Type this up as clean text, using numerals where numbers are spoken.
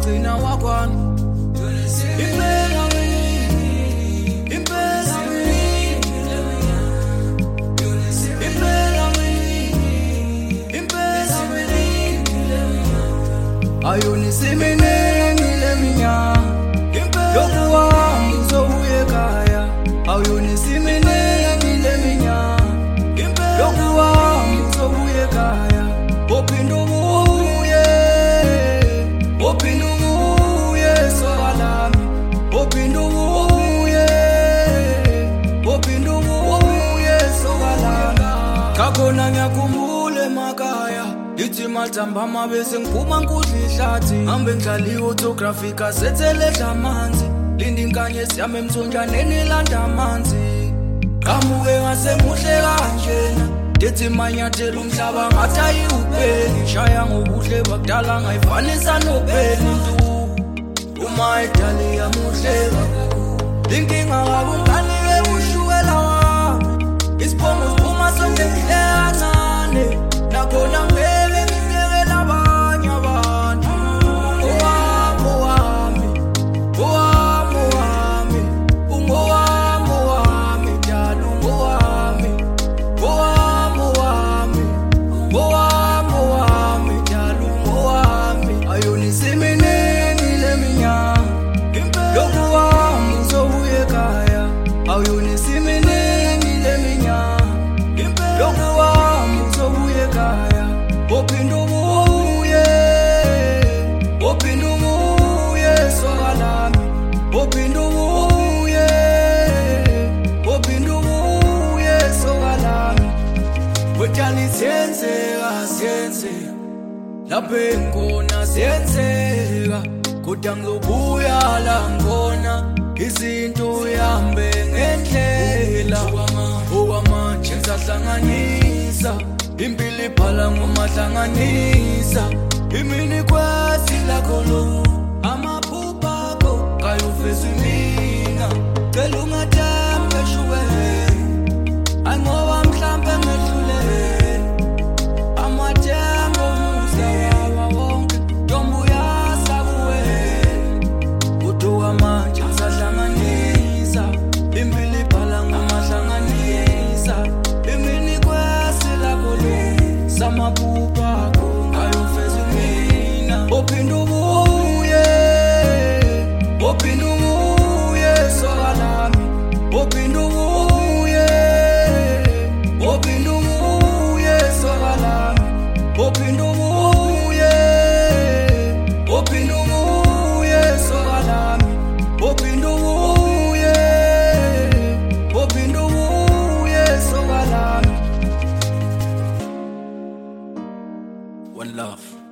ugcina wakwana. Impela wini, impela wini, impela wini, impela wini. Ayunisimene ngile minya, yokuhamba uzobuya ekhaya. Ayunisimene ngile minya, yokuhamba uzobuya ekhaya. Ophinde ubuye, ophinde ubuye soka lami. Ophinde ubuye, ophinde ubuye soka lami. Kakhona ngiyakhumbula emakhaya, ithi mathambama bese ngiphuma ngikudla ihlathi. Ngihambe ngidlala i-autography kasethele dlamanzi. Linda inkanye siyame emthonjaneni landa amanzi. Qamuke ngasemuhle kanjena, dethi manyathela umhlaba ngathi ayiwupheli. Ngishaya ngobuhle bakudala ngayifanisa nopheli ntu. Uma edale yamuhle kakhulu, inkinga kabi ungani-ke ushukela wami. Isibongo siphuma sonke ngihle kancane, nakhona ngeke ngibekele abanye abantu. Owami, owami, owami, owami, ungowami, owami, dala ungowami. Owami, owami, owami, owami, dala ungowami. Ayunisimene ngile minya, yokuhamba uzobuya ekhaya. Ayunisimene ngile minya, yokuhamba uzobuya ekhaya. Ophinde ubuye, ophinde ubuye soka lami. Ophinde ubuye, ophinde ubuye soka lami. Wetshali siyenzeka, siyenzeka, lapho engikhona siyenzeka. Kodwa ngizobuya la ngikhona, izinto uhambe ngendlela. Okwamanje ngisahlanganisa, impilo iphala ngomahlanganisa. Imini kwesi lakho lo, amaphupha akho kayofeza imina. Cela ungathembe shukela, ayi ngoba mhlampe ngehluleke. Amathemba omusa wawa wonke, ntombuyaza kuwena. Kodwa manje ngisahlanganisa, impilo iphala ngomahlanganisa. Imini kwesi lakho lo, samaphupha akho kayofeza imina. Ophinde ubuye, ophinde ubuye soka lami. Ophinde ubuye, ophinde ubuye soka lami. Ophinde ubuye, ophinde ubuye soka lami. Ophinde ubuye, ophinde ubuye soka lami. One love.